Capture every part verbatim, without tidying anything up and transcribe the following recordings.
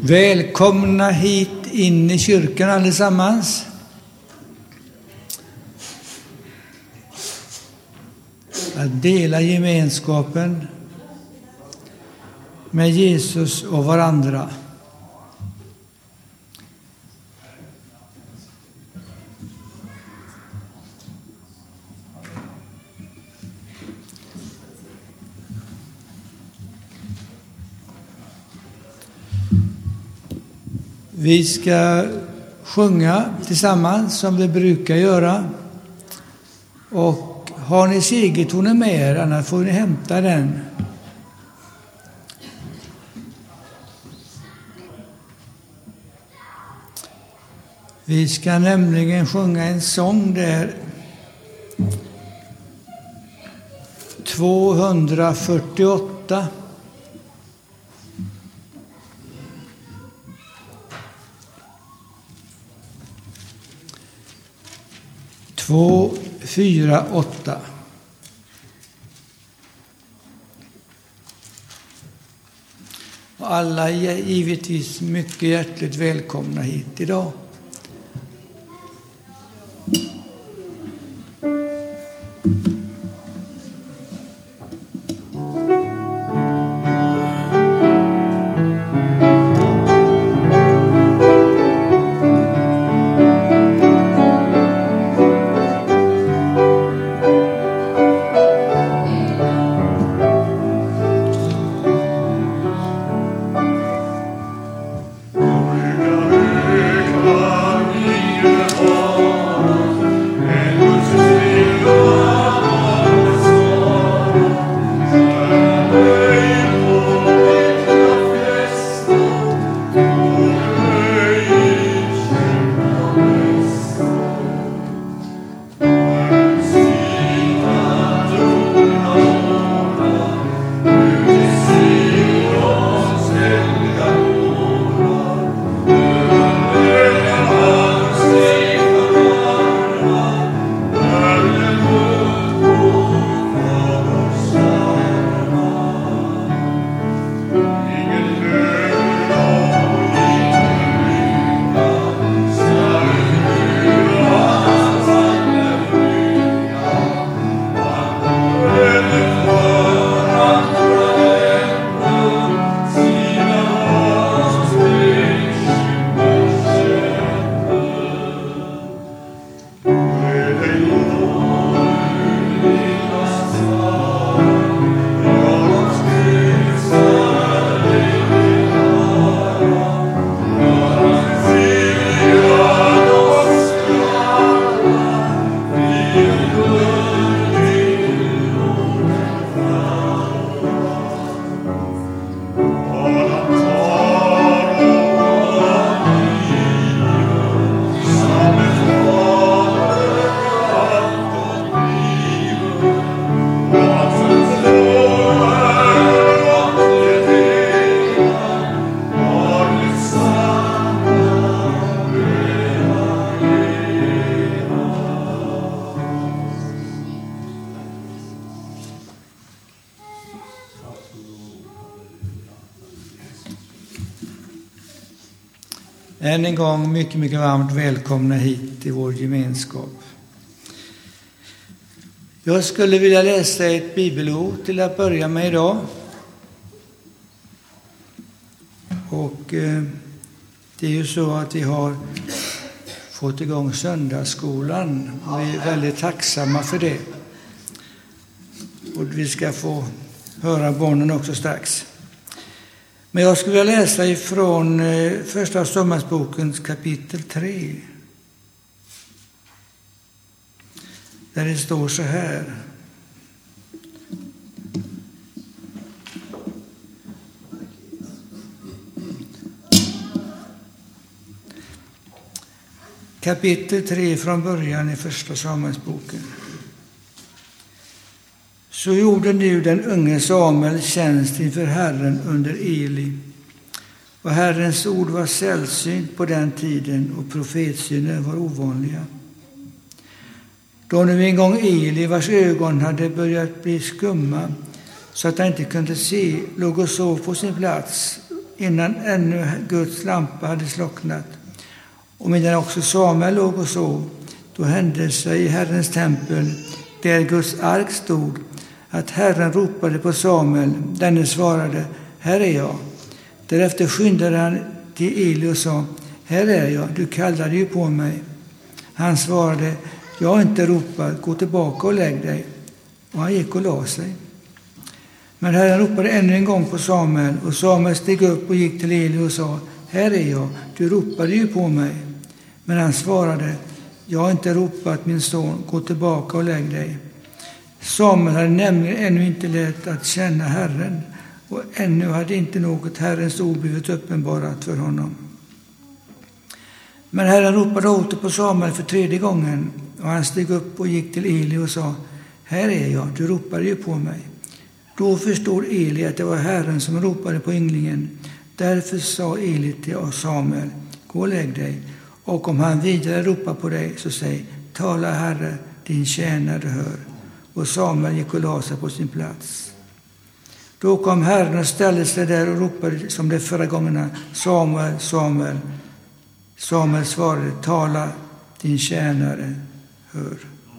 Välkomna hit in i kyrkan allesammans. Att dela gemenskapen med Jesus och varandra. Vi ska sjunga tillsammans som vi brukar göra. Och har ni segertonen med er, annars får ni hämta den. Vi ska nämligen sjunga en sång där tvåhundrafyrtioåtta. Två, fyra, åtta. Och alla är givetvis mycket hjärtligt välkomna hit idag. Än en gång mycket, mycket varmt välkomna hit till vår gemenskap. Jag skulle vilja läsa ett bibelord till att börja med idag. Och eh, det är ju så att vi har fått igång söndagsskolan och vi är väldigt tacksamma för det. Och vi ska få höra barnen också strax. Men jag skulle vilja läsa ifrån eh, första Sommarsbokens kapitel tre. Där det står så här. Kapitel tre från början i första Samuelsboken. Så gjorde nu den unge Samuel tjänst inför Herren under Eli. Och Herrens ord var sällsynt på den tiden och profetsyner var ovanliga. Då nu en gång Eli, vars ögon hade börjat bli skumma så att han inte kunde se, låg och sov på sin plats innan ännu Guds lampa hade slocknat. Och medan också Samuel låg och sov, då hände sig i Herrens tempel, där Guds ark stod, att Herren ropade på Samuel. Denne svarade: här är jag. Därefter skyndade han till Eli och sa: här är jag, du kallade ju på mig. Han svarade: jag har inte ropat, gå tillbaka och lägg dig. Och han gick och la sig. Men Herren ropade ännu en gång på Samuel, och Samuel steg upp och gick till Eli och sa: här är jag, du ropade ju på mig. Men han svarade: jag har inte ropat, min son, gå tillbaka och lägg dig. Samuel hade nämligen ännu inte lärt att känna Herren, och ännu hade inte något Herrens ord blivit uppenbarat för honom. Men Herren ropade åter på Samuel för tredje gången, och han steg upp och gick till Eli och sa: här är jag, du ropade ju på mig. Då förstod Eli att det var Herren som ropade på ynglingen. Därför sa Eli till Samuel: gå och lägg dig, och om han vidare ropar på dig, så säg: tala Herre, din tjänare hör. Och Samuel gick och la sig på sin plats. Då kom Herren och ställde sig där och ropade som de förra gångerna: Samuel, Samuel. Samuel svarade: tala, din tjänare hör.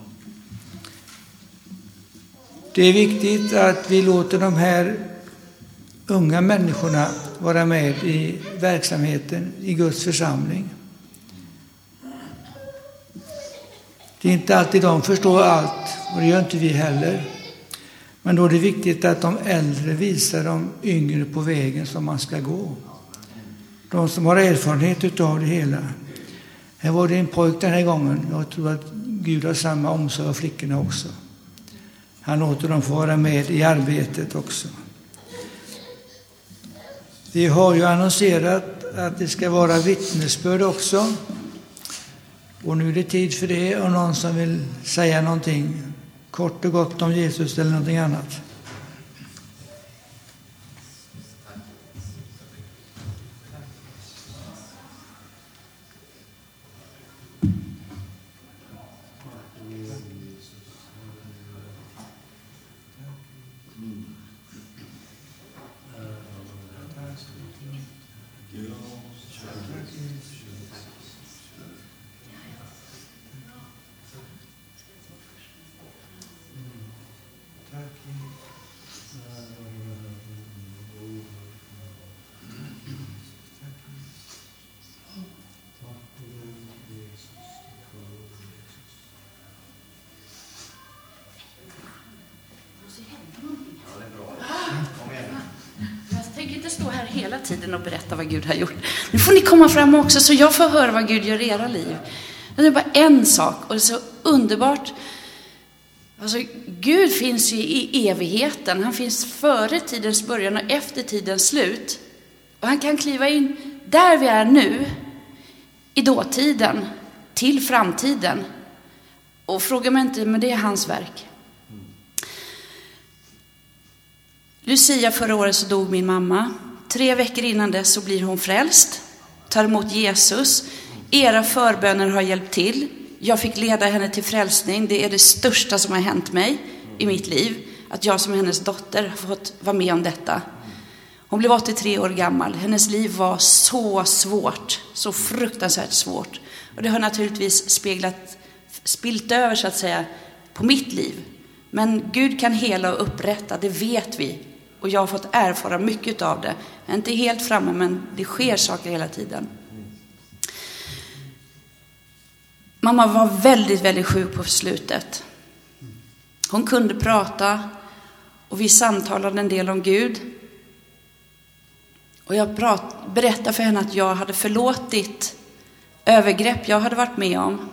Det är viktigt att vi låter de här unga människorna vara med i verksamheten i Guds församling. Det är inte alltid de förstår allt, och det gör inte vi heller. Men då är det viktigt att de äldre visar de yngre på vägen som man ska gå. De som har erfarenhet av det hela. Här var det en pojk den här gången. Jag tror att Gud har samma omsorg av flickorna också. Han låter dem få vara med i arbetet också. Vi har ju annonserat att det ska vara vittnesbörd också. Och nu är det tid för det, och någon som vill säga någonting kort och gott om Jesus eller någonting annat. Tiden och berätta vad Gud har gjort. Nu får ni komma fram också, så jag får höra vad Gud gör i era liv. Det är bara en sak, och det är så underbart. Alltså, Gud finns ju i evigheten. Han finns före tidens början och efter tidens slut. Och han kan kliva in där vi är nu, i dåtiden, till framtiden. Och fråga mig inte, men det är hans verk. Lucia, förra året så dog min mamma. Tre veckor innan dess så blir hon frälst, tar emot Jesus. Era förböner har hjälpt till. Jag fick leda henne till frälsning. Det är det största som har hänt mig i mitt liv. Att jag som hennes dotter har fått vara med om detta. Hon blev åttiotre år gammal. Hennes liv var så svårt, så fruktansvärt svårt. Och det har naturligtvis speglat, spilt över så att säga på mitt liv. Men Gud kan hela och upprätta, det vet vi. Och jag har fått erfara mycket av det. Jag är inte helt framme, men det sker saker hela tiden. Mamma var väldigt, väldigt sjuk på slutet. Hon kunde prata och vi samtalade en del om Gud. Och jag prat, berättade för henne att jag hade förlåtit övergrepp jag hade varit med om.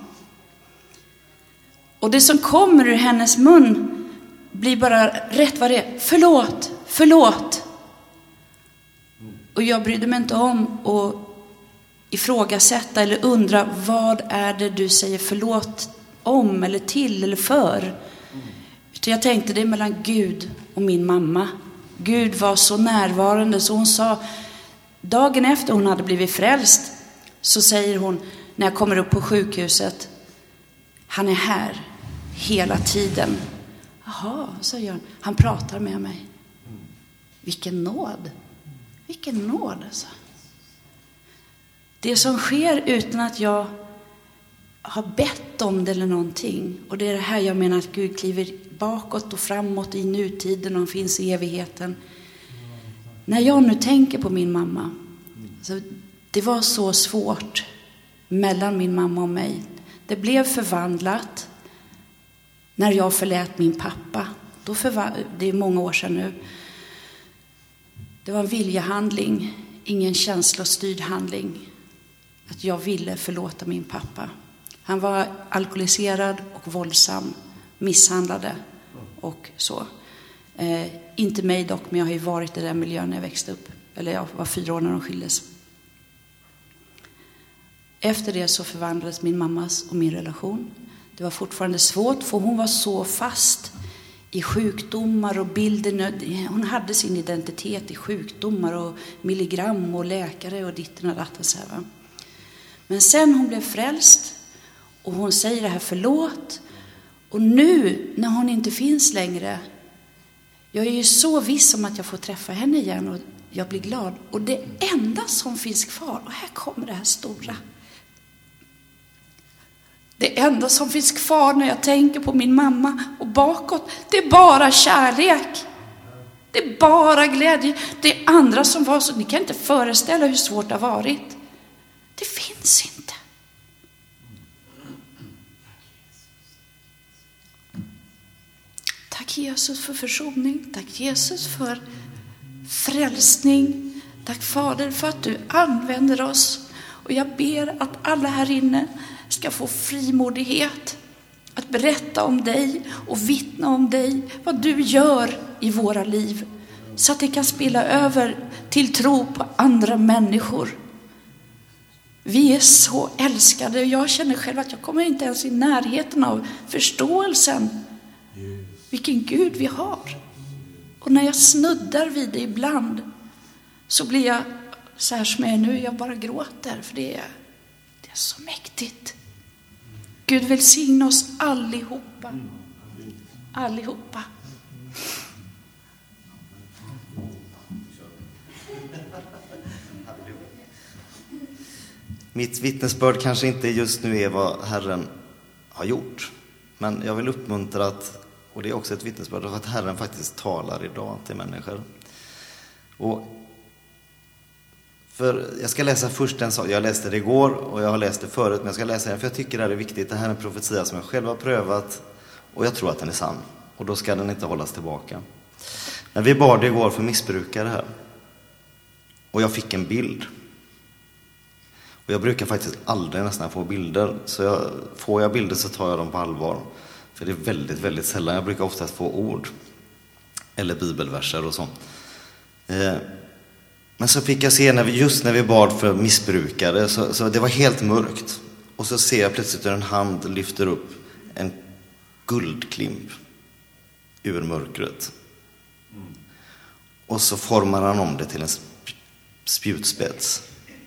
Och det som kommer ur hennes mun blir bara rätt vad det är. Förlåt, förlåt. Och jag brydde mig inte om att ifrågasätta eller undra, vad är det du säger förlåt om eller till eller för. Utan jag tänkte, det är mellan Gud och min mamma. Gud var så närvarande så hon sa, dagen efter hon hade blivit frälst, så säger hon när jag kommer upp på sjukhuset, han är här hela tiden. Jaha, säger han. Han pratar med mig. Vilken nåd. Vilken nåd alltså. Det som sker utan att jag har bett om det eller någonting. Och det är det här jag menar att Gud kliver bakåt och framåt i nutiden och finns i evigheten. När jag nu tänker på min mamma. Så det var så svårt mellan min mamma och mig. Det blev förvandlat när jag förlät min pappa. Då förva- det är många år sedan nu. Det var en viljehandling, ingen känslostyrd handling. Att jag ville förlåta min pappa. Han var alkoholiserad och våldsam, misshandlade och så. Eh, inte mig dock, men jag har ju varit i den miljön när jag växte upp. Eller jag var fyra år när de skildes. Efter det så förvandlades min mammas och min relation. Det var fortfarande svårt, för hon var så fast i sjukdomar och bilden. Hon hade sin identitet i sjukdomar och milligram och läkare och ditten och datten. Så här, va? Men sen hon blev frälst och hon säger det här förlåt. Och nu när hon inte finns längre, jag är ju så viss om att jag får träffa henne igen och jag blir glad. Och det enda som finns kvar, och här kommer det här stora. Det enda som finns kvar när jag tänker på min mamma och bakåt, det är bara kärlek. Det är bara glädje. Det andra som var så, ni kan inte föreställa hur svårt det har varit. Det finns inte. Tack Jesus för försoning. Tack Jesus för frälsning. Tack Fader för att du använder oss. Och jag ber att alla här inne ska få frimodighet att berätta om dig och vittna om dig, vad du gör i våra liv, så att det kan spilla över till tro på andra människor. Vi är så älskade och jag känner själv att jag kommer inte ens i närheten av förståelsen vilken Gud vi har. Och när jag snuddar vid det ibland så blir jag så här som jag är nu, jag bara gråter, för det är, det är så mäktigt. Gud välsigna oss allihopa. Allihopa. Mitt vittnesbörd kanske inte just nu är vad Herren har gjort. Men jag vill uppmuntra att, och det är också ett vittnesbörd, att Herren faktiskt talar idag till människor. Och för jag ska läsa först en sak. Jag läste det igår och jag har läst det förut, men jag ska läsa den för jag tycker det här är viktigt. Det här är en profetia som jag själv har prövat och jag tror att den är sann. Och då ska den inte hållas tillbaka. När vi bad igår för missbrukare här och jag fick en bild. Och jag brukar faktiskt aldrig nästan få bilder. Så jag, får jag bilder så tar jag dem på allvar. För det är väldigt, väldigt sällan. Jag brukar oftast få ord. Eller bibelverser och sånt. Eh, men så fick jag se, när vi, just när vi bad för missbrukare. Så, så det var helt mörkt. Och så ser jag plötsligt hur en hand lyfter upp en guldklimp ur mörkret. Och så formar han om det till en spjutspets.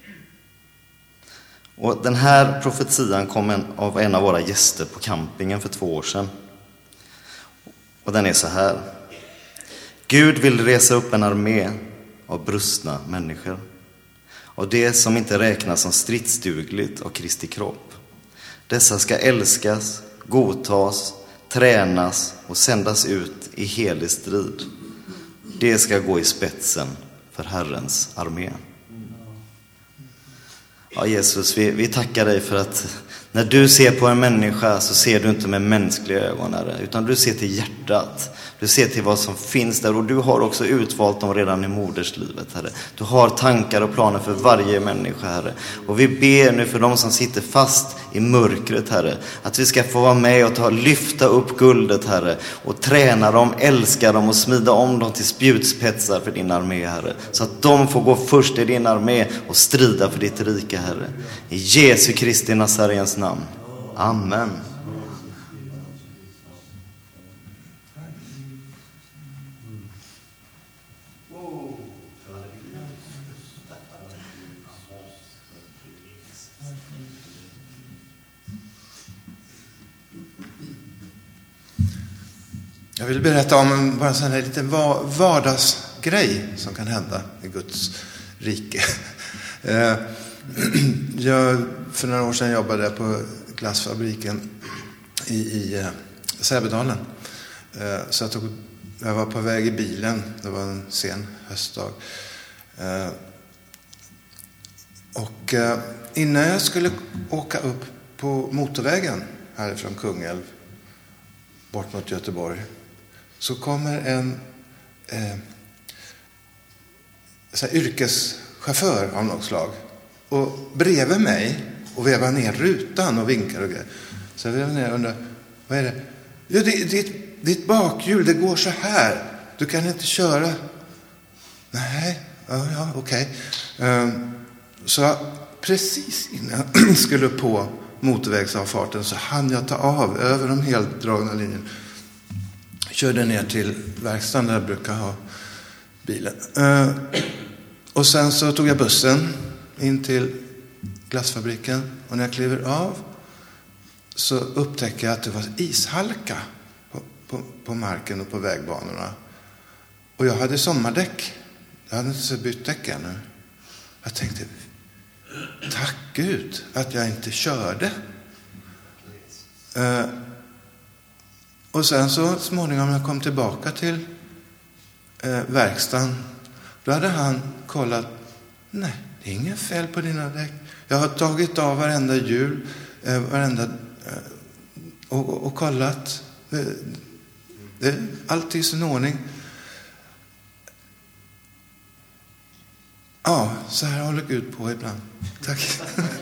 Och den här profetian kom en, av en av våra gäster på campingen för två år sedan. Och den är så här. Gud vill resa upp en armé av brustna människor. Av det som inte räknas som stridsdugligt av Kristi kropp. Dessa ska älskas, godtas, tränas och sändas ut i helig strid. Det ska gå i spetsen för Herrens armé. Ja, Jesus, vi, vi tackar dig för att när du ser på en människa så ser du inte med mänskliga ögon, Herre, utan du ser till hjärtat. Du ser till vad som finns där och du har också utvalt dem redan i moderslivet, Herre. Du har tankar och planer för varje människa, Herre. Och vi ber nu för dem som sitter fast i mörkret, Herre, att vi ska få vara med och ta, lyfta upp guldet, Herre, och träna dem, älska dem och smida om dem till spjutspetsar för din armé, Herre. Så att de får gå först i din armé och strida för ditt rike, Herre. I Jesu Kristi Nazarens namn. Amen. Jag vill berätta om bara en sån här liten vardags, grej som kan hända i Guds rike. Jag, för några år sedan jobbade jag på glassfabriken i, i Sävedalen. Så jag, tog, jag var på väg i bilen, det var en sen höstdag. Och innan jag skulle åka upp på motorvägen härifrån Kungälv bort mot Göteborg, så kommer en eh, så här, yrkeschaufför av något slag och bredvid mig och vevar ner rutan och vinkar och grejer. Så jag vevar ner och undrar, vad är det? Ja, det, ditt, ditt bakhjul, det går så här. Du kan inte köra. Nej, ja, ja okej. Okay. Um, så precis innan jag skulle på motorvägsavfarten så hann jag ta av över de helt dragna linjerna. Körde ner till verkstaden där jag brukar ha bilen. Uh, och sen så tog jag bussen in till glassfabriken. Och när jag kliver av så upptäcker jag att det var ishalka på, på, på marken och på vägbanorna. Och jag hade sommardäck. Jag hade inte så bytt däck ännu. Jag tänkte, tack Gud att jag inte körde. Uh, och sen så småningom när jag kom tillbaka till uh, verkstaden, då hade han kollat, nej, det är inget fel på dina däck. Jag har tagit av varenda hjul, uh, varenda, uh, och, och, och kollat. Uh, det är allt i sin ordning. Ja, så här håller Gud på ibland. Tack.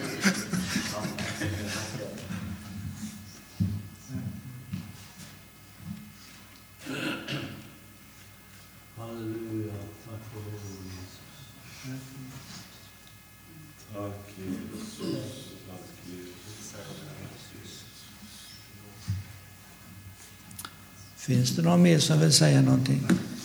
Halleluja, tack för Jesus. Tack Jesus, tack Jesus. Finns det någon mer som vill säga någonting?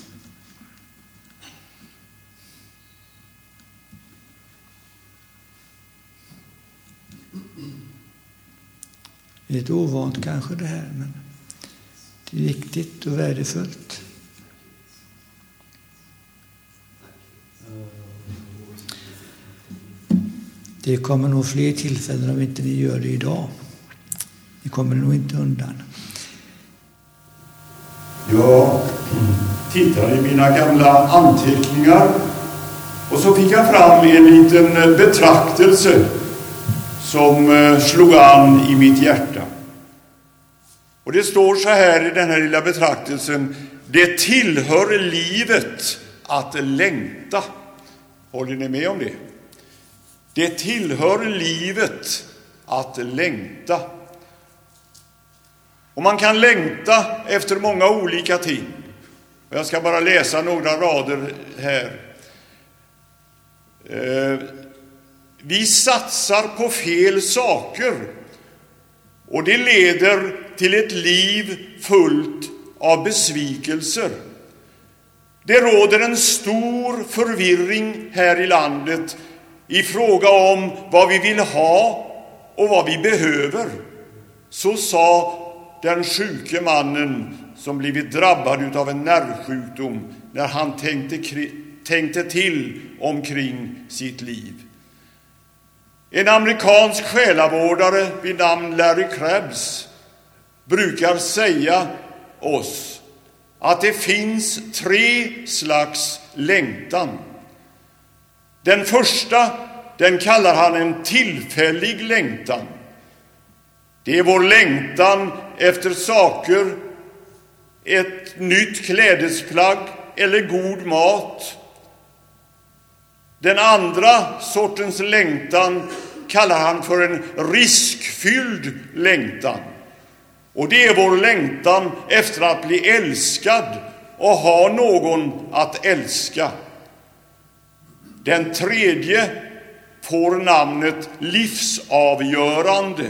Lite ovant kanske det här, men det är viktigt och värdefullt. Det kommer nog fler tillfällen om inte ni gör det idag. Ni kommer nog inte undan. Jag tittade i mina gamla anteckningar och så fick jag fram en liten betraktelse som slog an i mitt hjärta. Och det står så här i den här lilla betraktelsen: det tillhör livet att längta. Håller ni med om det? Det tillhör livet att längta. Och man kan längta efter många olika ting. Och jag ska bara läsa några rader här. Eh, vi satsar på fel saker, och det leder till ett liv fullt av besvikelser. Det råder en stor förvirring här i landet i fråga om vad vi vill ha och vad vi behöver. Så sa den sjuke mannen som blivit drabbad av en nervsjukdom när han tänkte, tänkte till omkring sitt liv. En amerikansk själavårdare vid namn Larry Crabbs brukar säga oss att det finns tre slags längtan. Den första, den kallar han en tillfällig längtan. Det är vår längtan efter saker, ett nytt klädesplagg eller god mat. Den andra sortens längtan kallar han för en riskfylld längtan. Och det är vår längtan efter att bli älskad och ha någon att älska. Den tredje får namnet livsavgörande.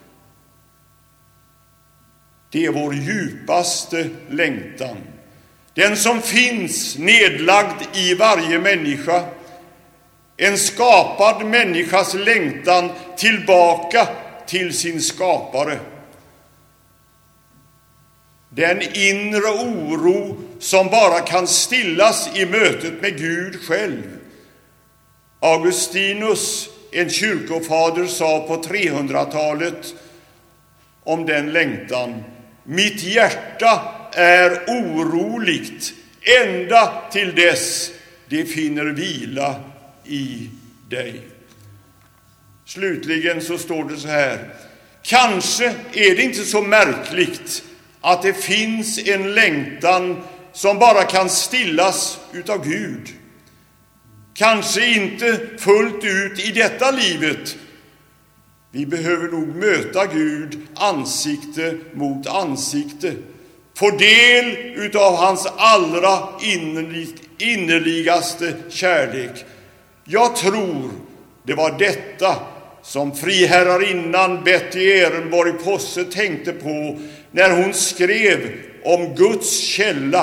Det är vår djupaste längtan. Den som finns nedlagd i varje människa. En skapad människas längtan tillbaka till sin skapare. Den inre oro som bara kan stillas i mötet med Gud själv. Augustinus, en kyrkofader, sa på trehundratalet om den längtan: mitt hjärta är oroligt ända till dess det finner vila i dig. Slutligen så står det så här: kanske är det inte så märkligt att det finns en längtan som bara kan stillas utav Gud. Kanske inte fullt ut i detta livet. Vi behöver nog möta Gud ansikte mot ansikte, få del utav hans allra innerligaste kärlek. Jag tror det var detta som friherrarinnan Betty Ehrenborg Posse tänkte på när hon skrev om Guds källa.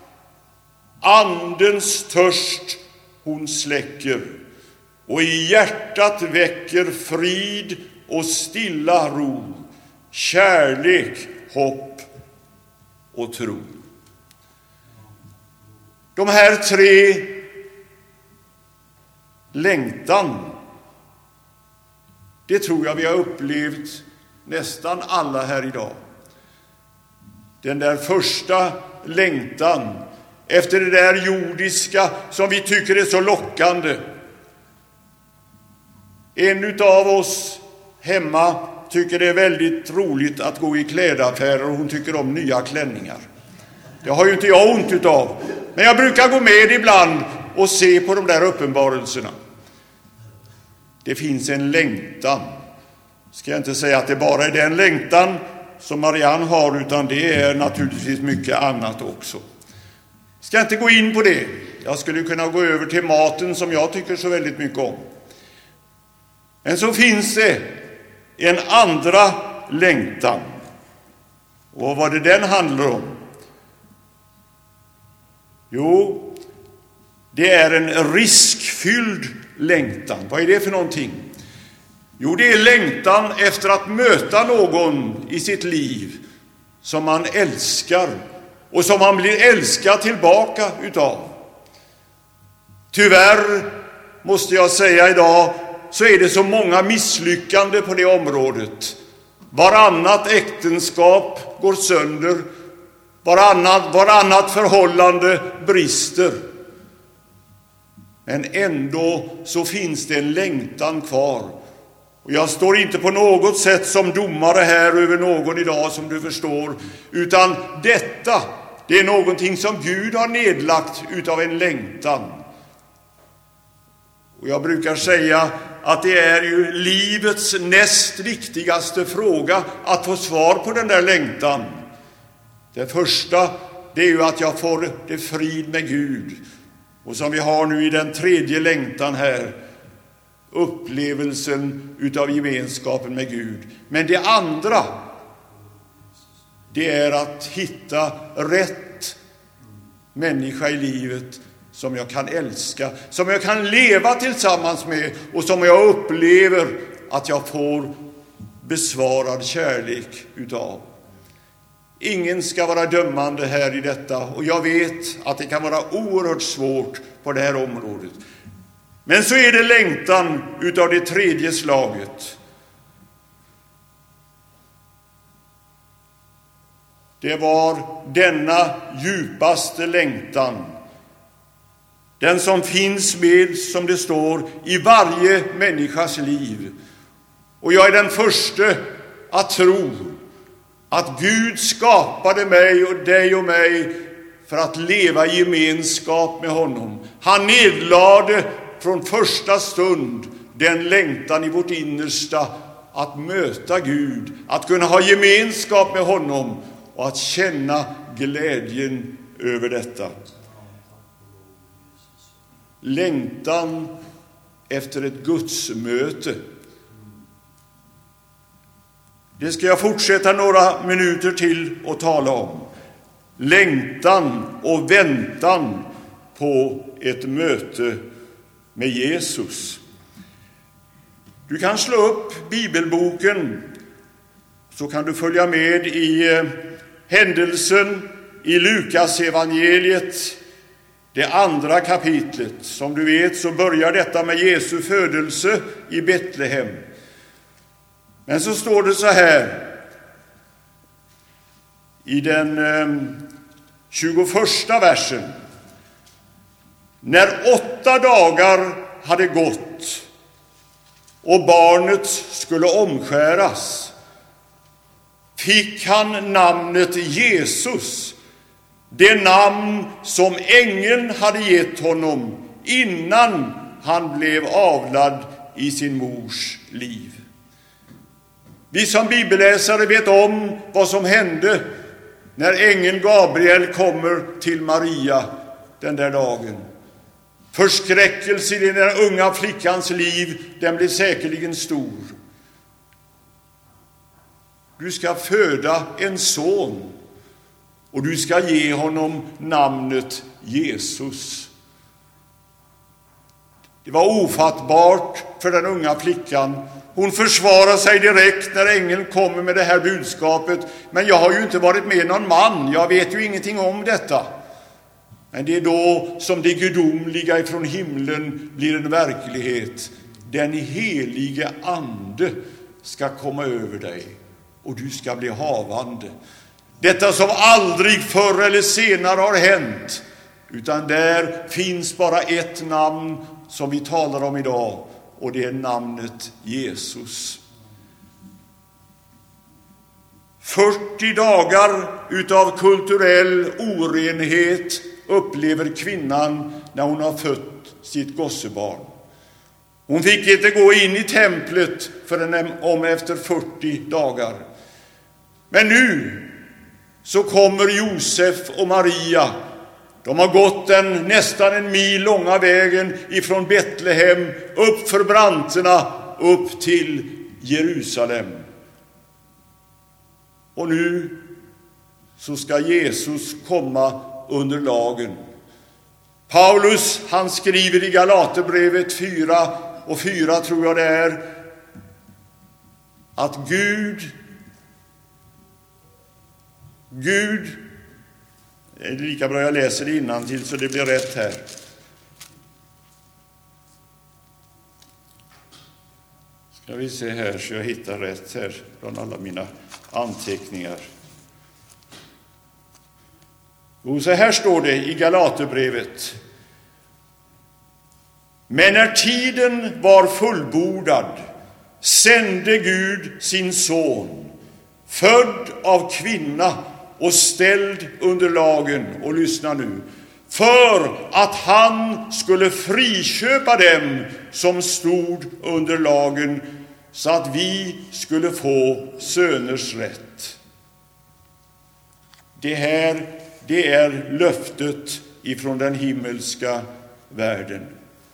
Andens törst hon släcker och i hjärtat väcker frid och stilla ro, kärlek, hopp och tro. De här tre längtan, det tror jag vi har upplevt nästan alla här idag. Den där första längtan efter det där jordiska som vi tycker är så lockande. En utav oss hemma tycker det är väldigt roligt att gå i klädaffärer och hon tycker om nya klänningar. Det har ju inte jag ont utav, men jag brukar gå med ibland och se på de där uppenbarelserna. Det finns en längtan. Ska jag inte säga att det bara är den längtan som Marianne har, utan det är naturligtvis mycket annat också. Ska jag inte gå in på det. Jag skulle kunna gå över till maten som jag tycker så väldigt mycket om. Men så finns det en andra längtan. Och vad det den handlar om? Jo, det är en riskfylld längtan. Vad är det för någonting? Jo, det är längtan efter att möta någon i sitt liv som man älskar och som man blir älskad tillbaka utav. Tyvärr måste jag säga idag så är det så många misslyckande på det området. Varannat äktenskap går sönder, varannat, varannat förhållande brister. Men ändå så finns det en längtan kvar. Och jag står inte på något sätt som domare här över någon idag, som du förstår, utan detta, det är någonting som Gud har nedlagt utav en längtan. Och jag brukar säga att det är ju livets näst viktigaste fråga att få svar på den där längtan. Det första, det är ju att jag får det frid med Gud. Och som vi har nu i den tredje längtan här, upplevelsen utav gemenskapen med Gud. Men det andra, det är att hitta rätt människa i livet som jag kan älska, som jag kan leva tillsammans med och som jag upplever att jag får besvarad kärlek utav. Ingen ska vara dömande här i detta, och jag vet att det kan vara oerhört svårt på det här området. Men så är det längtan utav det tredje slaget. Det var denna djupaste längtan. Den som finns med, som det står, i varje människas liv. Och jag är den första att tro att Gud skapade mig och dig och mig för att leva i gemenskap med honom. Han nedlade från första stund den längtan i vårt innersta att möta Gud, att kunna ha gemenskap med honom och att känna glädjen över detta. Längtan efter ett gudsmöte. Det ska jag fortsätta några minuter till och tala om. Längtan och väntan på ett möte med Jesus. Du kan slå upp bibelboken, så kan du följa med i händelsen i Lukas evangeliet, det andra kapitlet. Som du vet så börjar detta med Jesu födelse i Betlehem. Men så står det så här i den tjugoförsta versen. När åtta dagar hade gått och barnet skulle omskäras, fick han namnet Jesus, det namn som ängeln hade gett honom innan han blev avlad i sin mors liv. Vi som bibelläsare vet om vad som hände när ängeln Gabriel kommer till Maria den där dagen. Förskräckelse i den unga flickans liv, den blir säkerligen stor. Du ska föda en son och du ska ge honom namnet Jesus. Det var ofattbart för den unga flickan. Hon försvarar sig direkt när ängeln kommer med det här budskapet. Men jag har ju inte varit med någon man, jag vet ju ingenting om detta. Men det är då som det gudomliga ifrån himlen blir en verklighet. Den helige ande ska komma över dig och du ska bli havande. Detta som aldrig förr eller senare har hänt, utan där finns bara ett namn som vi talar om idag, och det är namnet Jesus. fyrtio dagar utav kulturell orenhet upplever kvinnan när hon har fött sitt gossebarn. Hon fick inte gå in i templet förrän om efter fyrtio dagar. Men nu så kommer Josef och Maria. De har gått den nästan en mil långa vägen ifrån Betlehem upp för branterna upp till Jerusalem. Och nu så ska Jesus komma under lagen. Paulus, han skriver i Galaterbrevet fyra och fyra tror jag det är, att Gud Gud det är lika bra jag läser det innantill så det blir rätt här. Ska vi se här så jag hittar rätt här bland alla mina anteckningar. Och så här står det i Galaterbrevet. Men när tiden var fullbordad sände Gud sin son, född av kvinna och ställd under lagen, och lyssna nu, för att han skulle friköpa dem som stod under lagen, så att vi skulle få söners rätt. Det här, det är löftet ifrån den himmelska världen.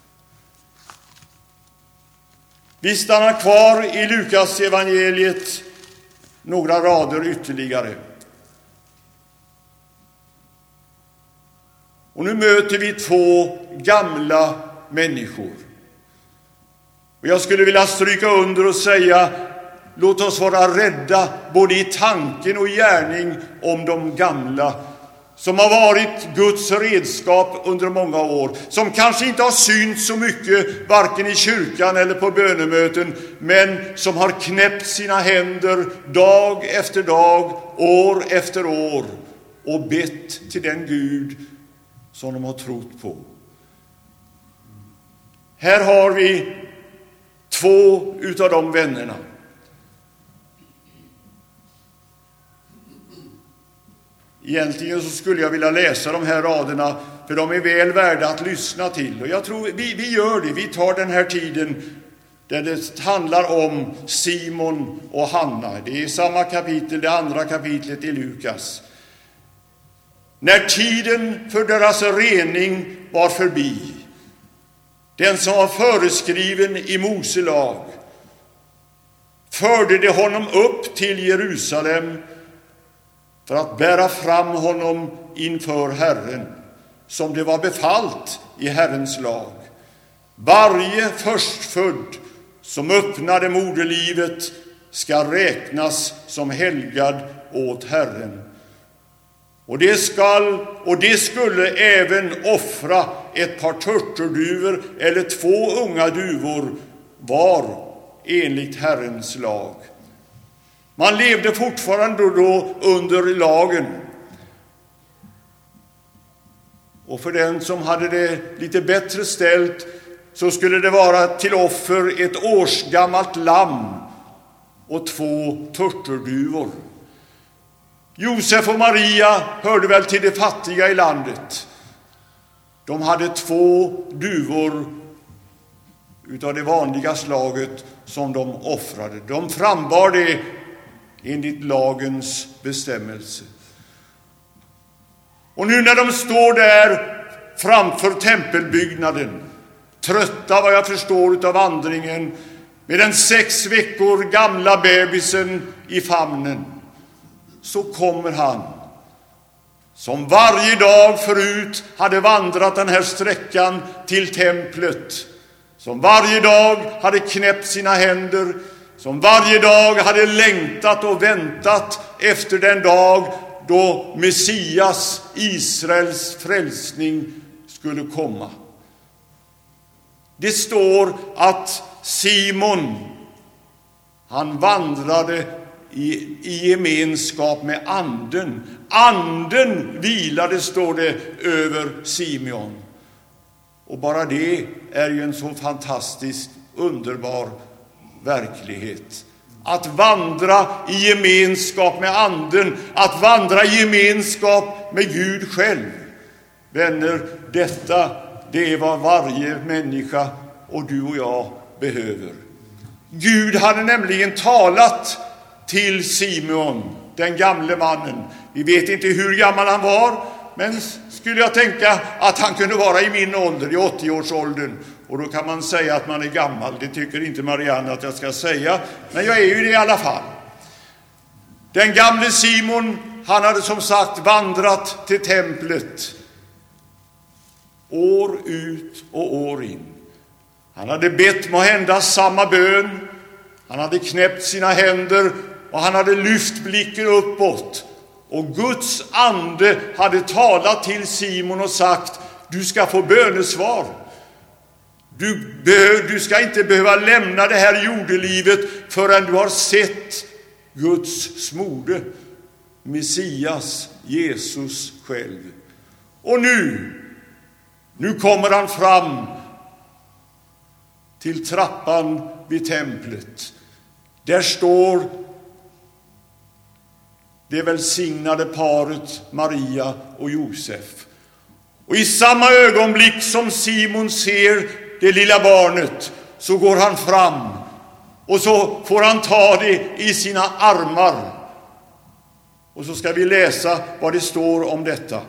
Vi stannar kvar i Lukas evangeliet några rader ytterligare. Och nu möter vi två gamla människor. Och jag skulle vilja stryka under och säga, låt oss vara rädda både i tanken och i gärning om de gamla som har varit Guds redskap under många år, som kanske inte har synts så mycket varken i kyrkan eller på bönemöten, men som har knäppt sina händer dag efter dag, år efter år och bett till den Gud som de har trott på. Här har vi två utav de vännerna. Egentligen så skulle jag vilja läsa de här raderna, för de är väl värda att lyssna till. Och jag tror vi, vi gör det. Vi tar den här tiden där det handlar om Simon och Hanna. Det är samma kapitel, det andra kapitlet i Lukas. När tiden för deras rening var förbi, den som var föreskriven i Mose lag, förde de honom upp till Jerusalem för att bära fram honom inför Herren, som det var befallt i Herrens lag. Varje förstfödd som öppnade moderlivet ska räknas som helgad åt Herren. Och det skall och det skulle även offra ett par turturduvor eller två unga duvor var enligt Herrens lag. Man levde fortfarande då under lagen. Och för den som hade det lite bättre ställt så skulle det vara till offer ett årsgammalt lamm och två turturduvor. Josef och Maria hörde väl till de fattiga i landet. De hade två duvor utav det vanliga slaget som de offrade. De frambar det enligt lagens bestämmelse. Och nu när de står där framför tempelbyggnaden, trötta vad jag förstår utav vandringen, med den sex veckor gamla bebisen i famnen, så kommer han som varje dag förut hade vandrat den här sträckan till templet, som varje dag hade knäppt sina händer, som varje dag hade längtat och väntat efter den dag då Messias, Israels frälsning, skulle komma. Det står att Simon, han vandrade i, i gemenskap med anden. Anden vilade, står det, över Simeon. Och bara det är ju en så fantastiskt underbar verklighet. Att vandra i gemenskap med anden, att vandra i gemenskap med Gud själv. Vänner, detta det är vad varje människa och du och jag behöver. Gud hade nämligen talat till Simeon, den gamle mannen. Vi vet inte hur gammal han var, men skulle jag tänka att han kunde vara i min ålder, i åttio-årsåldern. Och då kan man säga att man är gammal. Det tycker inte Marianne att jag ska säga, men jag är ju det i alla fall. Den gamle Simon, han hade som sagt vandrat till templet år ut och år in. Han hade bett måhända samma bön. Han hade knäppt sina händer och han hade lyft blicken uppåt. Och Guds ande hade talat till Simon och sagt: du ska få bönesvar. Du, behöv, du ska inte behöva lämna det här jordelivet förrän du har sett Guds smorde, Messias, Jesus själv. Och nu, nu kommer han fram till trappan vid templet. Där står det välsignade paret Maria och Josef. Och i samma ögonblick som Simon ser det lilla barnet, så går han fram och så får han ta det i sina armar. Och så ska vi läsa vad det står om detta.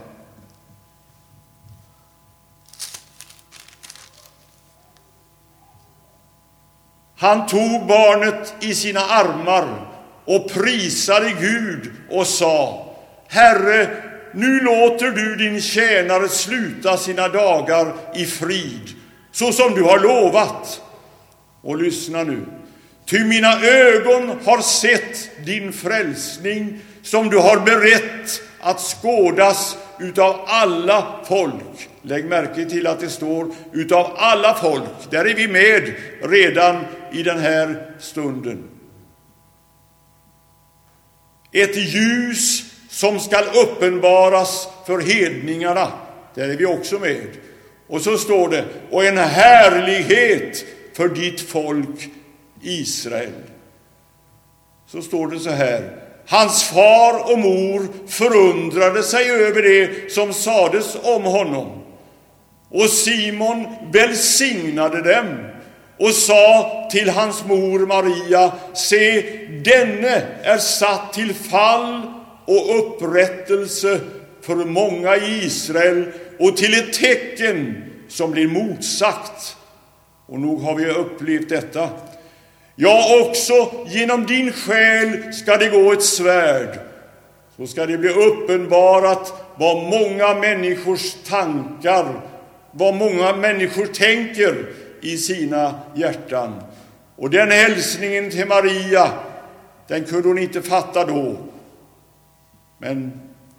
Han tog barnet i sina armar och prisade Gud och sa: Herre, nu låter du din tjänare sluta sina dagar i frid, så som du har lovat. Och lyssna nu. Ty mina ögon har sett din frälsning, som du har berett att skådas utav alla folk. Lägg märke till att det står utav alla folk. Där är vi med redan i den här stunden. Ett ljus som skall uppenbaras för hedningarna. Där är vi också med. Och så står det: och en härlighet för ditt folk Israel. Så står det så här: hans far och mor förundrade sig över det som sades om honom. Och Simon välsignade dem och sa till hans mor Maria: se, denne är satt till fall och upprättelse för många i Israel och till ett tecken som blir motsagt. Och nog har vi upplevt detta. Ja, också genom din själ ska det gå ett svärd. Så ska det bli uppenbarat vad många människors tankar, vad många människor tänker i sina hjärtan. Och den hälsningen till Maria, den kunde hon inte fatta då. Men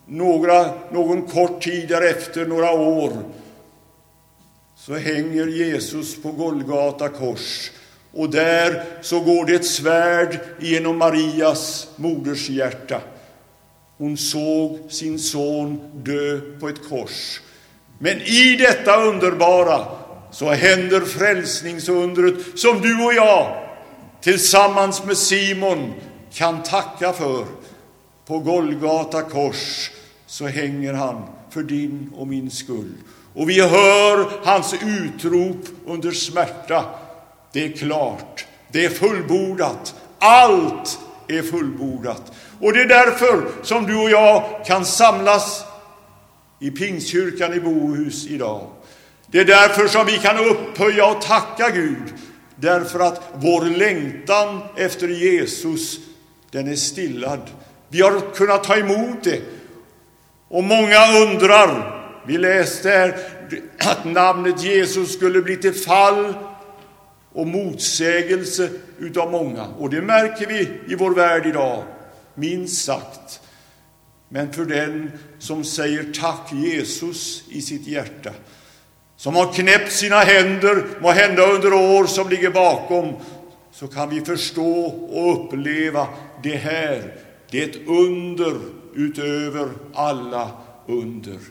några, någon kort tid därefter, några år, så hänger Jesus på Golgata kors. Och där så går det ett svärd genom Marias moders hjärta. Hon såg sin son dö på ett kors. Men i detta underbara så händer frälsningsundret som du och jag tillsammans med Simon kan tacka för. På Golgata kors så hänger han för din och min skull. Och vi hör hans utrop under smärta. Det är klart, det är fullbordat, allt är fullbordat. Och det är därför som du och jag kan samlas i Pingstkyrkan i Bohus idag. Det är därför som vi kan upphöja och tacka Gud. Därför att vår längtan efter Jesus, den är stillad. Vi har kunnat ta emot det. Och många undrar, vi läste här att namnet Jesus skulle bli till fall och motsägelse utav många. Och det märker vi i vår värld idag, minst sagt. Men för den som säger tack Jesus i sitt hjärta, som har knäppt sina händer, må hända under år som ligger bakom, så kan vi förstå och uppleva det här. Det är ett under utöver alla under.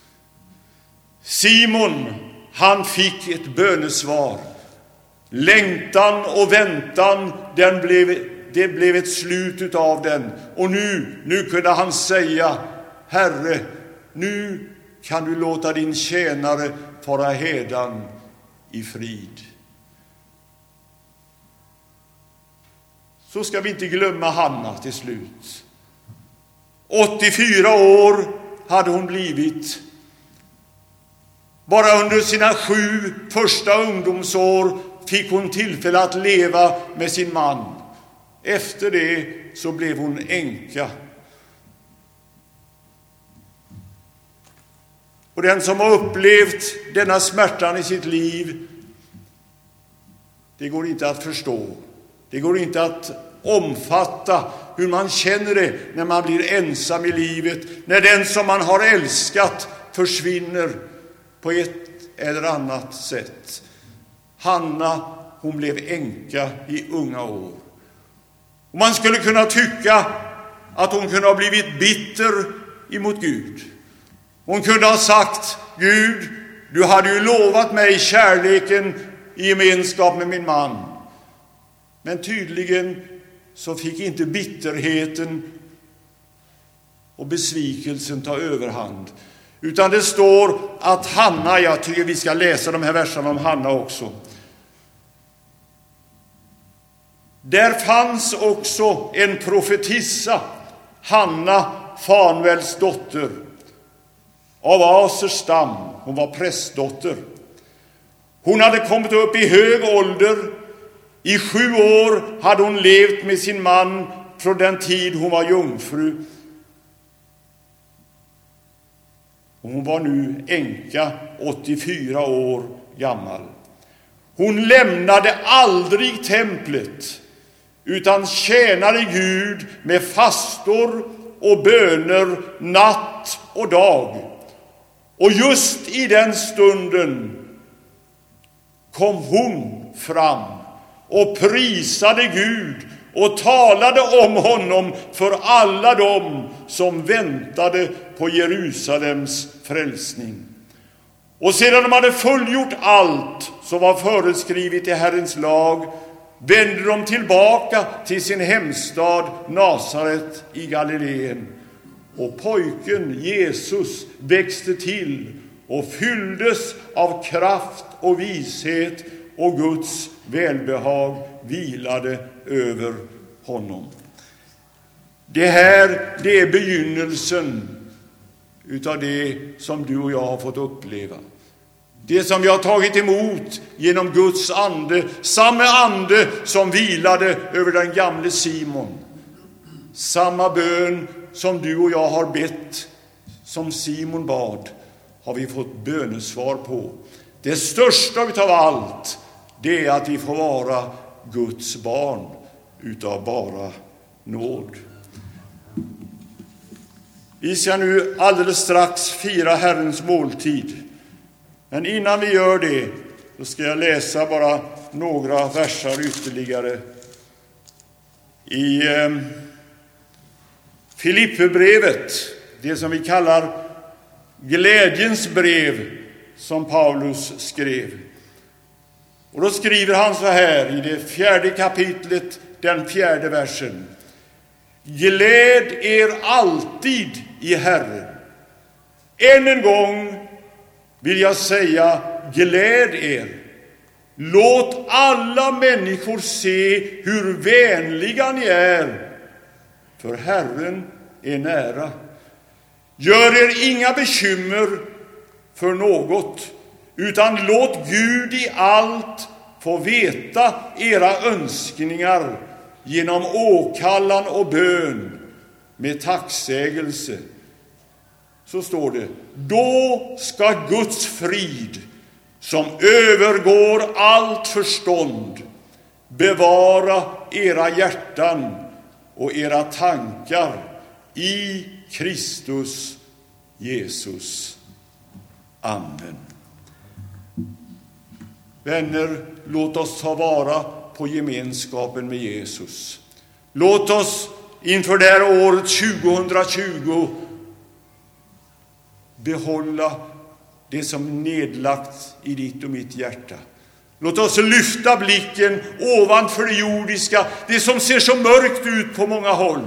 Simon, han fick ett bönesvar. Längtan och väntan, den blev, det blev ett slut utav den. Och nu, nu kunde han säga, Herre, nu kan du låta din tjänare fara hädan i frid. Så ska vi inte glömma Hanna till slut. åttiofyra år hade hon blivit. Bara under sina sju första ungdomsår fick hon tillfälle att leva med sin man. Efter det så blev hon änka. Och den som har upplevt denna smärtan i sitt liv, det går inte att förstå. Det går inte att omfatta hur man känner det när man blir ensam i livet. När den som man har älskat försvinner på ett eller annat sätt. Hanna, hon blev änka i unga år. Och man skulle kunna tycka att hon kunde ha blivit bitter emot Gud. Hon kunde ha sagt, Gud, du hade ju lovat mig kärleken i gemenskap med min man. Men tydligen så fick inte bitterheten och besvikelsen ta överhand. Utan det står att Hanna, jag tycker vi ska läsa de här verserna om Hanna också. Där fanns också en profetissa, Hanna, Fanuels dotter, av Asers stam. Hon var prästdotter. Hon hade kommit upp i hög ålder. I sju år hade hon levt med sin man från den tid hon var jungfru. Och hon var nu änka, åttiofyra år gammal. Hon lämnade aldrig templet, utan tjänade Gud med fastor och böner natt och dag. Och just i den stunden kom hon fram och prisade Gud och talade om honom för alla dem som väntade på Jerusalems frälsning. Och sedan de hade fullgjort allt som var föreskrivet i Herrens lag, vände de tillbaka till sin hemstad Nasaret i Galileen. Och pojken Jesus växte till och fylldes av kraft och vishet, och Guds välbehag vilade över honom. Det här, det är begynnelsen utav det som du och jag har fått uppleva. Det som vi har tagit emot genom Guds ande, samma ande som vilade över den gamle Simon. Samma bön som du och jag har bett, som Simon bad, har vi fått bönesvar på. Det största utav allt, det är att vi får vara Guds barn utav bara nåd. Vi ska nu alldeles strax fira Herrens måltid. Men innan vi gör det så ska jag läsa bara några versar ytterligare. I eh, Filipperbrevet, det som vi kallar glädjens brev som Paulus skrev. Och då skriver han så här i det fjärde kapitlet, den fjärde versen. Gläd er alltid i Herren. Än en gång vill jag säga, gläd er. Låt alla människor se hur vänliga ni är, för Herren är nära. Gör er inga bekymmer för något, utan låt Gud i allt få veta era önskningar genom åkallan och bön med tacksägelse. Så står det, då ska Guds frid, som övergår allt förstånd, bevara era hjärtan och era tankar i Kristus Jesus. Amen. Vänner, låt oss ta vara på gemenskapen med Jesus. Låt oss inför det här året tjugohundratjugo behålla det som nedlagts i ditt och mitt hjärta. Låt oss lyfta blicken ovanför det jordiska, det som ser så mörkt ut på många håll.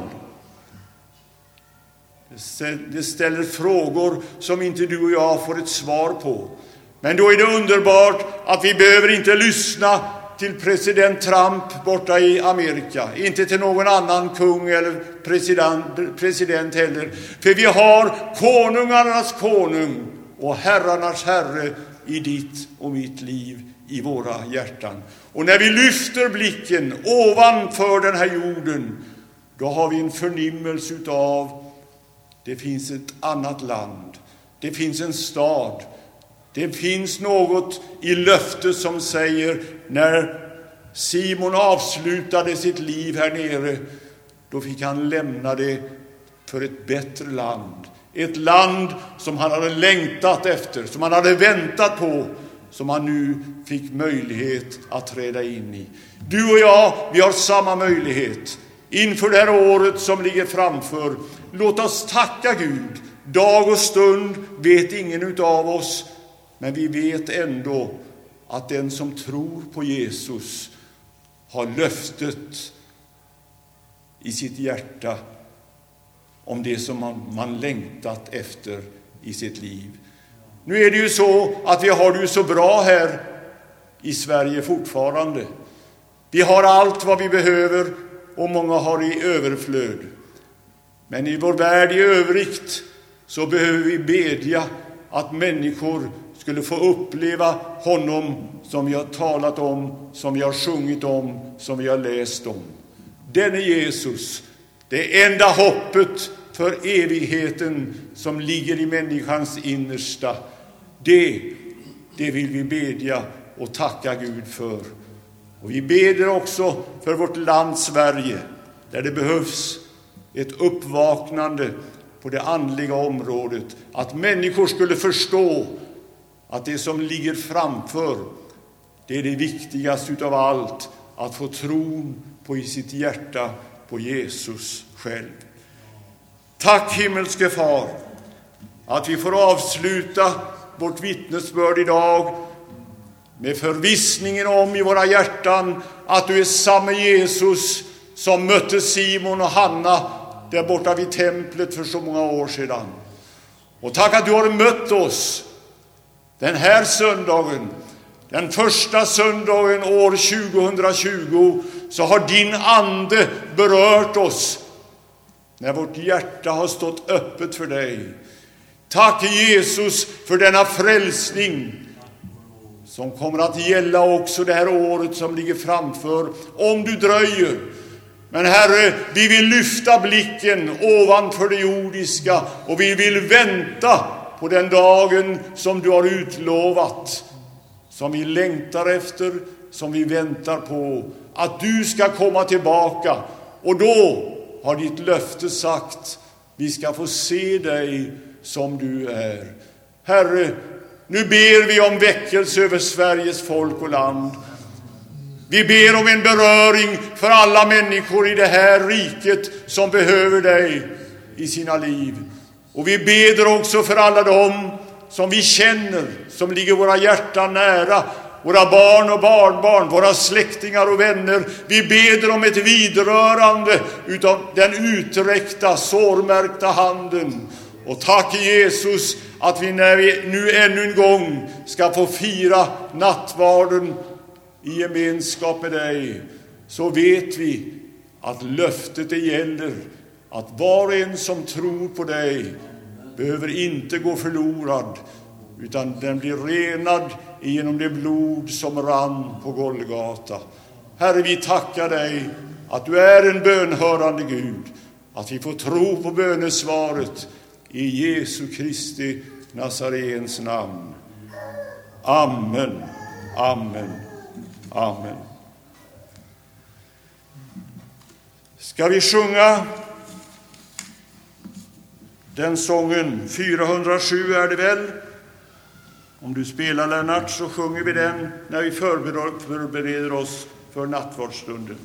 Det ställer frågor som inte du och jag får ett svar på. Men då är det underbart att vi behöver inte lyssna till president Trump borta i Amerika. Inte till någon annan kung eller president, president heller. För vi har konungarnas konung och herrarnas herre i ditt och mitt liv, i våra hjärtan. Och när vi lyfter blicken ovanför den här jorden, då har vi en förnimmelse av det finns ett annat land. Det finns en stad. Det finns något i löftet som säger, när Simon avslutade sitt liv här nere, då fick han lämna det för ett bättre land. Ett land som han hade längtat efter, som han hade väntat på, som han nu fick möjlighet att träda in i. Du och jag, vi har samma möjlighet. Inför det här året som ligger framför, låt oss tacka Gud. Dag och stund vet ingen utav oss, men vi vet ändå att den som tror på Jesus har löftet i sitt hjärta om det som man, man längtat efter i sitt liv. Nu är det ju så att vi har det ju så bra här i Sverige fortfarande. Vi har allt vad vi behöver och många har i överflöd. Men i vår värld i övrigt så behöver vi bedja att människor skulle få uppleva honom som vi har talat om, som vi har sjungit om, som vi har läst om. Denne Jesus, det enda hoppet för evigheten som ligger i människans innersta, det, det vill vi bedja och tacka Gud för. Och vi beder också för vårt land Sverige, där det behövs ett uppvaknande på det andliga området. Att människor skulle förstå att det som ligger framför, det är det viktigaste utav allt. Att få tron på i sitt hjärta på Jesus själv. Tack himmelske far att vi får avsluta vårt vittnesbörd idag med förvissningen om i våra hjärtan att du är samma Jesus som mötte Simon och Hanna där borta vid templet för så många år sedan. Och tack att du har mött oss den här söndagen, den första söndagen år tjugohundratjugo, så har din ande berört oss när vårt hjärta har stått öppet för dig. Tack Jesus för denna frälsning som kommer att gälla också det här året som ligger framför, om du dröjer. Men Herre, vi vill lyfta blicken ovanför det jordiska och vi vill vänta på den dagen som du har utlovat, som vi längtar efter, som vi väntar på, att du ska komma tillbaka. Och då har ditt löfte sagt vi ska få se dig som du är. Herre, nu ber vi om väckelse över Sveriges folk och land. Vi ber om en beröring för alla människor i det här riket som behöver dig i sina liv. Och vi ber också för alla dem som vi känner, som ligger våra hjärtan nära, våra barn och barnbarn, våra släktingar och vänner. Vi ber om ett vidrörande utav den uträckta, sårmärkta handen. Och tack Jesus att vi när vi nu ännu en gång ska få fira nattvarden i gemenskap med dig, så vet vi att löftet det gäller, att var och en som tror på dig behöver inte gå förlorad, utan den blir renad genom det blod som rann på Golgata. Herre, vi tackar dig att du är en bönhörande Gud, att vi får tro på bönesvaret i Jesu Kristi Nazarens namn. Amen, amen, amen. Ska vi sjunga den sången? fyrahundrasju är det väl? Om du spelar, Lennart, så sjunger vi den när vi förbereder oss för nattvardsstunden.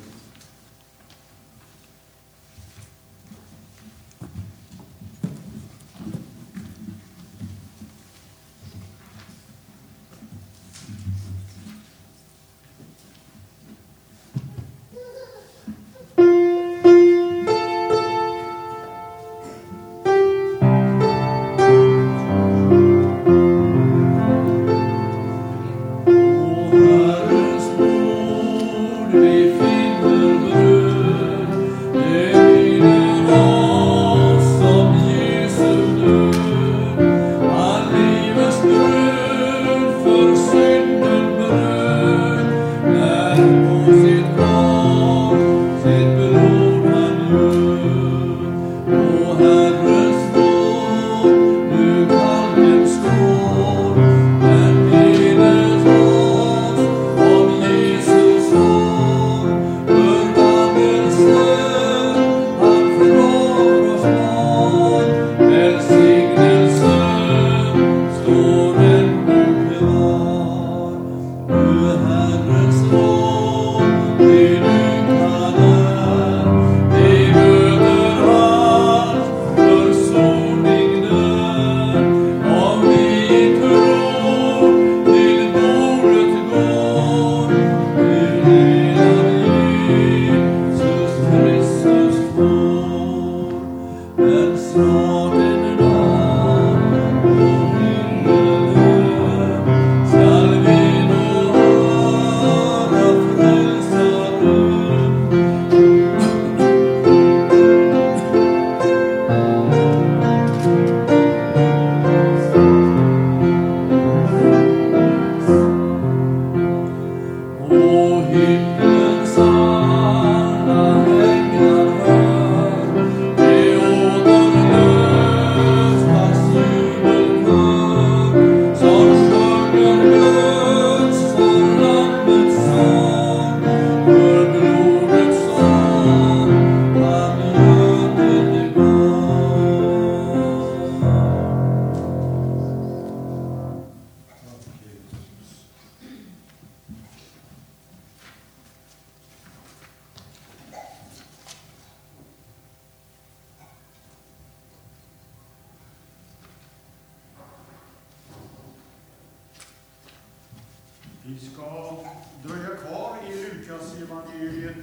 Vi ska dröja kvar i Lukas evangeliet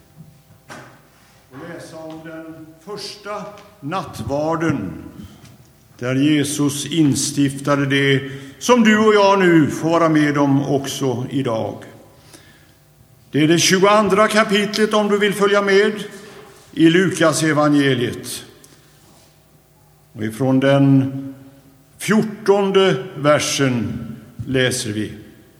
och läsa om den första nattvarden, där Jesus instiftade det som du och jag nu får vara med om också idag. Det är det tjugoandra kapitlet, om du vill följa med, i Lukas evangeliet. Och ifrån den fjortonde versen läser vi.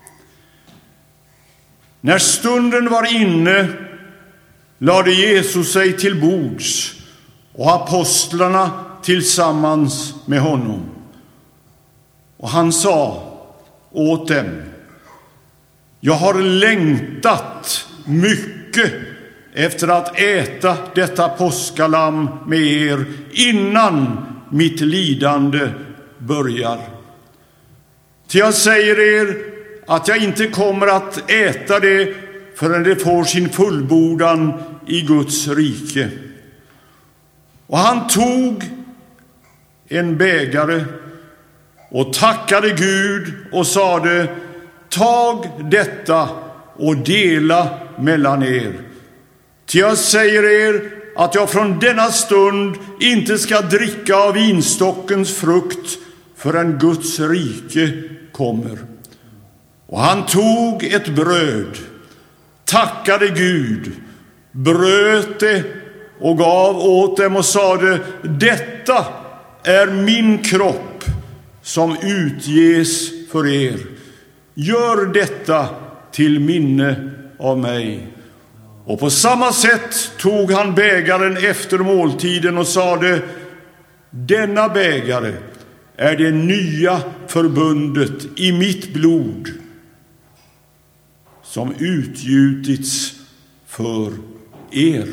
När stunden var inne lade Jesus sig till bords och apostlarna tillsammans med honom. Och han sa åt dem: jag har längtat mycket efter att äta detta påskalamm med er innan mitt lidande börjar. Till jag säger er att jag inte kommer att äta det förrän det får sin fullbordan i Guds rike. Och han tog en bägare och tackade Gud och sade: tag detta och dela mellan er. Till jag säger er att jag från denna stund inte ska dricka av vinstockens frukt förrän Guds rike kommer. Och han tog ett bröd, tackade Gud, bröt det och gav åt dem och sade: detta är min kropp som utges för er. Gör detta till minne av mig. Och på samma sätt tog han bägaren efter måltiden och sade: denna bägare är det nya förbundet i mitt blod som utgjutits för er.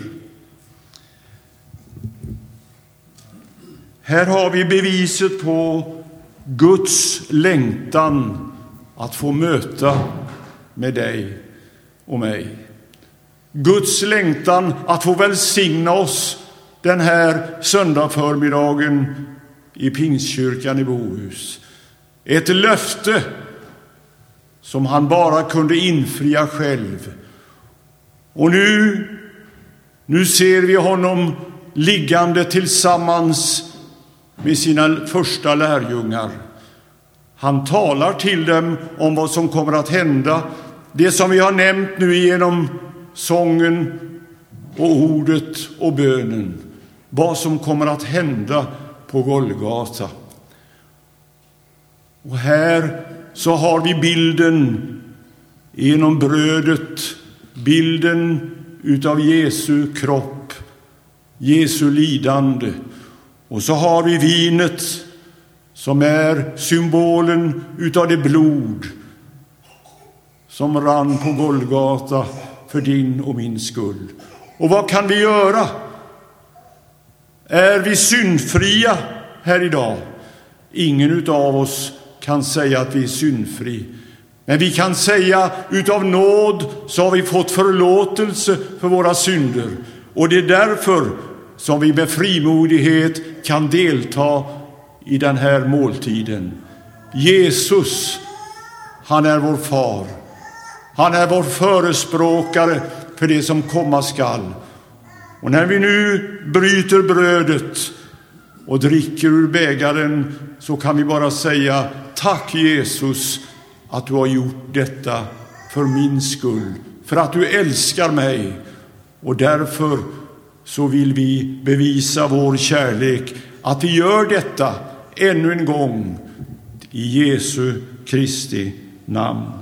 Här har vi beviset på Guds längtan att få möta med dig och mig. Guds längtan att få välsigna oss den här söndagförmiddagen i Pingstkyrkan i Bohus. Ett löfte som han bara kunde infria själv. Och nu, nu ser vi honom liggande tillsammans med sina första lärjungar. Han talar till dem om vad som kommer att hända. Det som vi har nämnt nu genom sången och ordet och bönen. Vad som kommer att hända på Golgata. Och här så har vi bilden genom brödet. Bilden utav Jesu kropp. Jesu lidande. Och så har vi vinet som är symbolen utav det blod som rann på Golgata för din och min skull. Och vad kan vi göra? Är vi syndfria här idag? Ingen utav oss kan säga att vi är syndfri. Men vi kan säga utav nåd så har vi fått förlåtelse för våra synder. Och det är därför som vi med frimodighet kan delta i den här måltiden. Jesus, han är vår far. Han är vår förespråkare för det som komma skall. Och när vi nu bryter brödet och dricker ur bägaren så kan vi bara säga: tack Jesus att du har gjort detta för min skull. För att du älskar mig. Och därför så vill vi bevisa vår kärlek. Att vi gör detta ännu en gång i Jesu Kristi namn.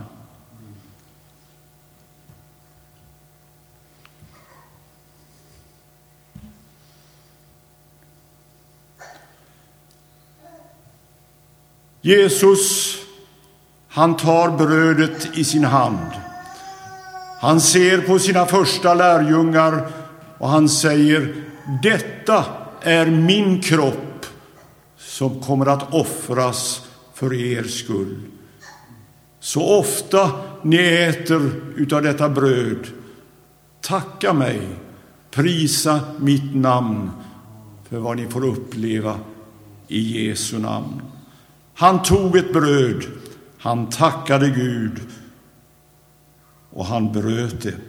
Jesus, han tar brödet i sin hand. Han ser på sina första lärjungar och han säger: detta är min kropp som kommer att offras för er skull. Så ofta ni äter utav detta bröd, tacka mig, prisa mitt namn för vad ni får uppleva i Jesu namn. Han tog ett bröd, han tackade Gud och han bröt det.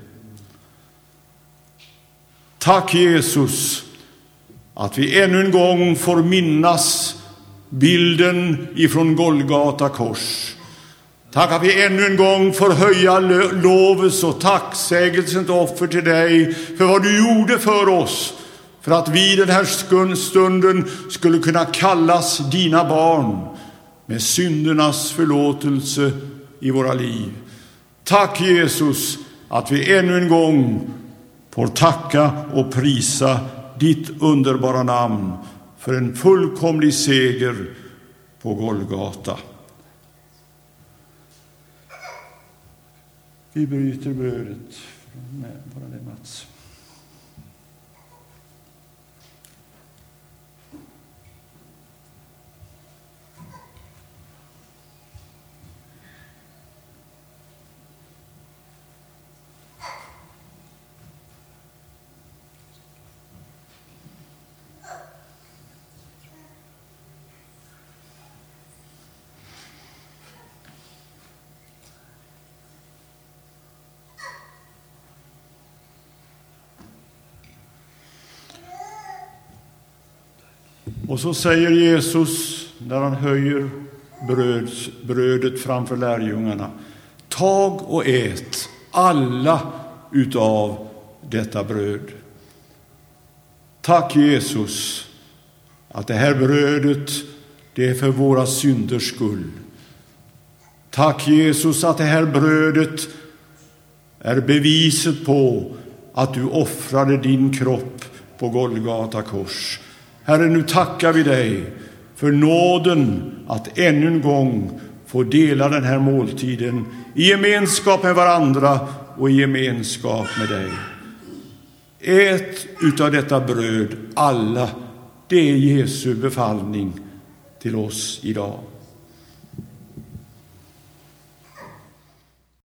Tack Jesus att vi ännu en gång får minnas bilden ifrån Golgata kors. Tack att vi ännu en gång får höja loves och tacksägelsens offer till dig för vad du gjorde för oss. För att vi den här stunden skulle kunna kallas dina barn med syndernas förlåtelse i våra liv. Tack Jesus att vi ännu en gång får tacka och prisa ditt underbara namn för en fullkomlig seger på Golgata. Vi bryter brödet. Bara det, Mats. Och så säger Jesus när han höjer bröd, brödet framför lärjungarna: tag och ät alla utav detta bröd. Tack Jesus att det här brödet, det är för våra synders skull. Tack Jesus att det här brödet är beviset på att du offrade din kropp på Golgata kors. Herre, nu tackar vi dig för nåden att ännu en gång få dela den här måltiden i gemenskap med varandra och i gemenskap med dig. Ät utav detta bröd alla. Det är Jesu befallning till oss idag.